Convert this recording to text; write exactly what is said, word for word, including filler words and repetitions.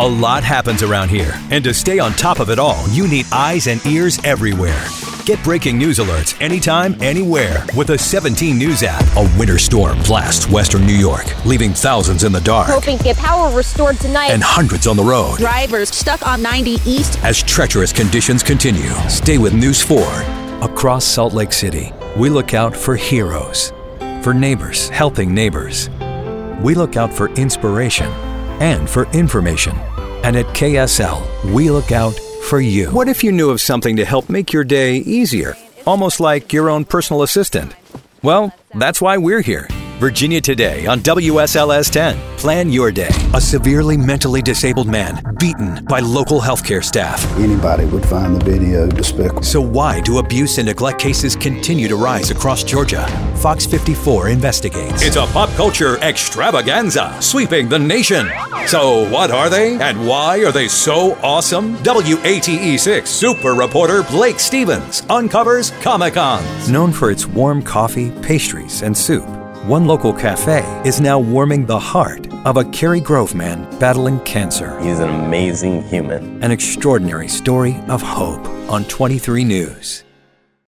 A lot happens around here, and to stay on top of it all, you need eyes and ears everywhere. Get breaking news alerts anytime, anywhere with the seventeen News app. A winter storm blasts western New York, leaving thousands in the dark. Hoping to get power restored tonight. And hundreds on the road. Drivers stuck on ninety East. As treacherous conditions continue, stay with News four. Across Salt Lake City, we look out for heroes, for neighbors helping neighbors. We look out for inspiration and for information. And at K S L, we look out for you. What if you knew of something to help make your day easier? Almost like your own personal assistant. Well, that's why we're here. Virginia Today on W S L S ten. Plan your day. A severely mentally disabled man beaten by local healthcare staff. Anybody would find the video despicable. So why do abuse and neglect cases continue to rise across Georgia? Fox fifty-four investigates. It's a pop culture extravaganza sweeping the nation. So what are they and why are they so awesome? W A T E six super reporter Blake Stevens uncovers Comic-Cons. Known for its warm coffee, pastries, and soup, one local cafe is now warming the heart of a Cary Grove man battling cancer. He's an amazing human. An extraordinary story of hope on twenty-three News.